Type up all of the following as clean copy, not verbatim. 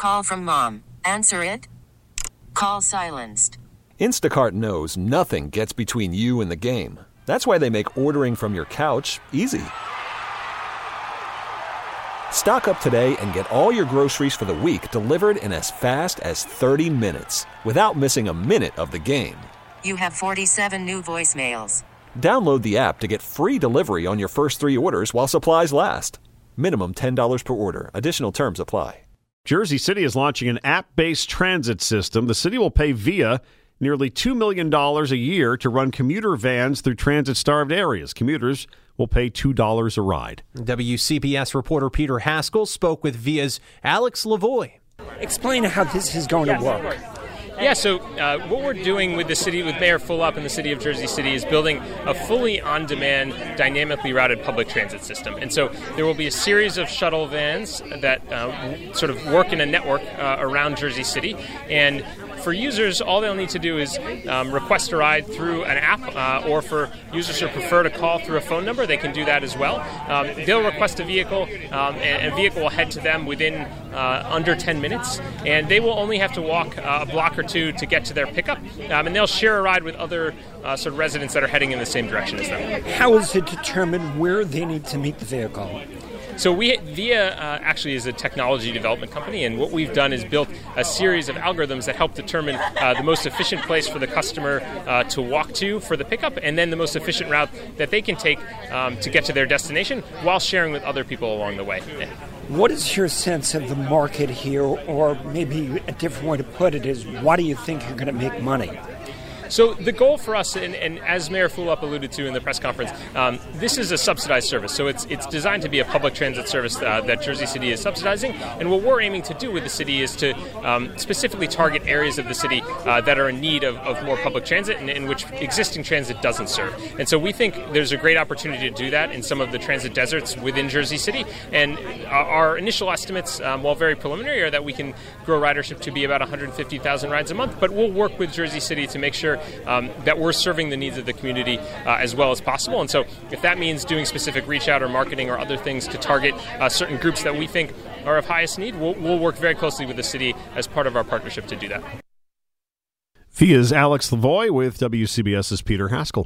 call from mom. Answer it. Call silenced. Instacart knows nothing gets between you and the game. That's why they make ordering from your couch easy. Stock up today and get all your groceries for the week delivered in as fast as 30 minutes without missing a minute of the game. You have 47 new voicemails. Download the app to get free delivery on your first 3 orders while supplies last. Minimum $10 per order. Additional terms apply. Jersey City is launching an app-based transit system. The city will pay VIA nearly $2 million a year to run commuter vans through transit-starved areas. Commuters will pay $2 a ride. WCBS reporter Peter Haskell spoke with VIA's Alex Lavoie. Explain how this is going to work. Yeah, so what we're doing with the city, with Mayor Fulop and the city of Jersey City, is building a fully on-demand, dynamically routed public transit system. And so there will be a series of shuttle vans that sort of work in a network around Jersey City. And for users, all they'll need to do is request a ride through an app, or for users who prefer to call through a phone number, they can do that as well. They'll request a vehicle, and a vehicle will head to them within under 10 minutes, and they will only have to walk a block or two to get to their pickup, and they'll share a ride with other sort of residents that are heading in the same direction as them. How is it determined where they need to meet the vehicle? So VIA actually is a technology development company, and what we've done is built a series of algorithms that help determine the most efficient place for the customer to walk to for the pickup, and then the most efficient route that they can take to get to their destination while sharing with other people along the way. What is your sense of the market here, or maybe a different way to put it is, why do you think you're going to make money? So the goal for us, and as Mayor Fulop alluded to in the press conference, this is a subsidized service. So it's designed to be a public transit service that Jersey City is subsidizing. And what we're aiming to do with the city is to specifically target areas of the city that are in need of more public transit and in which existing transit doesn't serve. And so we think there's a great opportunity to do that in some of the transit deserts within Jersey City. And our initial estimates, while very preliminary, are that we can grow ridership to be about 150,000 rides a month. But we'll work with Jersey City to make sure that we're serving the needs of the community as well as possible. And so if that means doing specific reach out or marketing or other things to target certain groups that we think are of highest need, we'll work very closely with the city as part of our partnership to do that. VIA's Alex Lavoie with WCBS's Peter Haskell.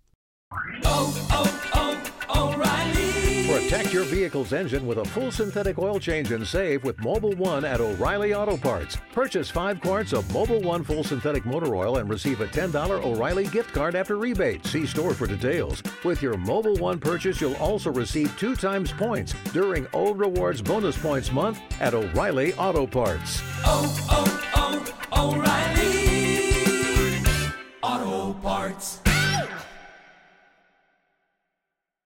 Protect your vehicle's engine with a full synthetic oil change and save with Mobil 1 at O'Reilly Auto Parts. Purchase 5 quarts of Mobil 1 full synthetic motor oil and receive a $10 O'Reilly gift card after rebate. See store for details. With your Mobil 1 purchase, you'll also receive 2 times points during O Rewards Bonus Points Month at O'Reilly Auto Parts. O'Reilly Auto Parts.